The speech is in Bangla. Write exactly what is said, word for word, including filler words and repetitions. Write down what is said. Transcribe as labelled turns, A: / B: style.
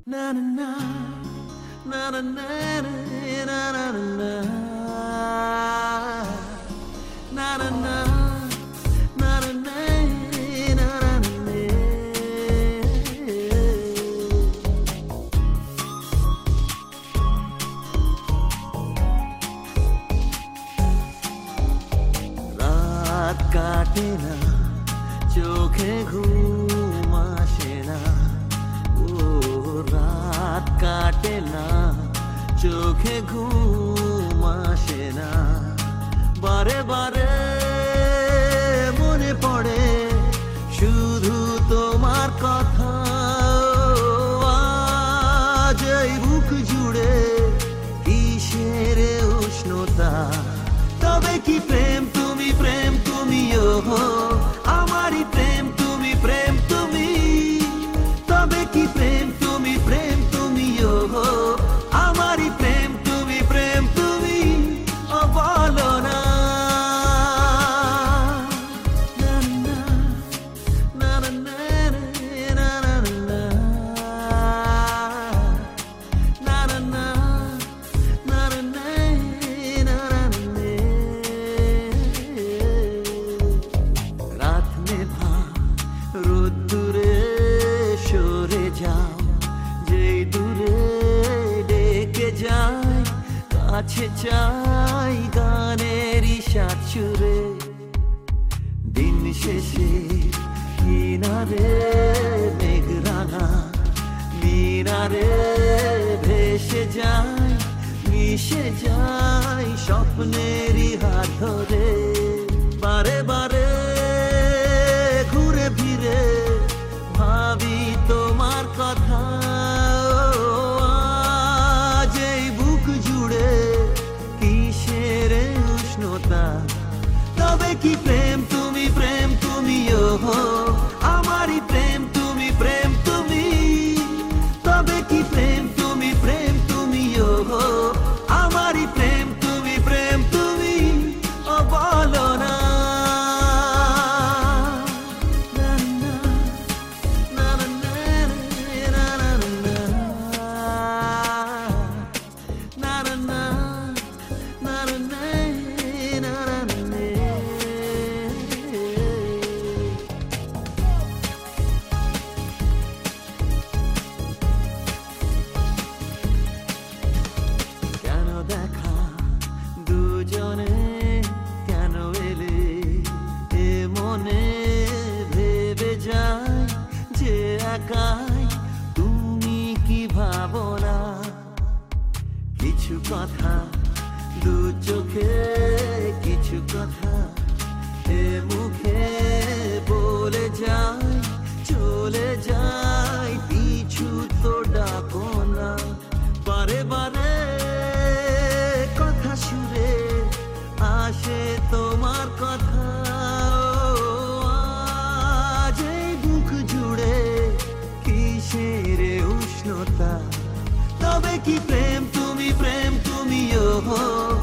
A: Na na na na na na na na na na na na na কাটে না চোখে ঘুম আসে না ও রাত কাটে না চোখে ঘুম আসে না বারে বারে মনে পড়ে শুধু তোমার কথা আজ এই বুক জুড়ে কিসের উষ্ণতা তবে কি প্রেম তুমি প্রেম তুমি ওহো আমারই প্রেম তুমি প্রেম তুমি তবে কি প্রেম তুমি প্রেম তুমি ওহো আমারই প্রেম তুমি প্রেম তুমি ও বলো না না না না না না না না না না রোদ্দুরে সরে যাও যেই দূরে ডেকে যায় কাছে চাই গানেরই সাত সুরে দিন শেষে কিনারে মেঘরাঙা মিনারে ভেসে যায় মিশে যায় স্বপ্নেরই হাত ধরে বারে বারে ফিরে ভাবি তোমার কথা আজ এই বুক জুড়ে কিসের উষ্ণতা তবে কি প্রেম তুমি প্রেম তুমি ওহো আমারই প্রেম তুমি প্রেম তুমি তবে কি প্রেম তুমি প্রেম তুমি ওহো আমারই প্রেম তুমি প্রেম তুমি ও বলো না দেখা দুজনে কেন এলে এ মনে ভেবে যায় যে একাই তুমি কি ভাবনা কিছু কথা দু চোখে কিছু কথা এ মুখে বলে যায় চলে যায় পিছু তো ডাকো না বারে বারে সুরে আসে তোমার কথা আজ এই বুক জুড়ে কিসের উষ্ণতা তবে কি প্রেম তুমি প্রেম তুমি ওহো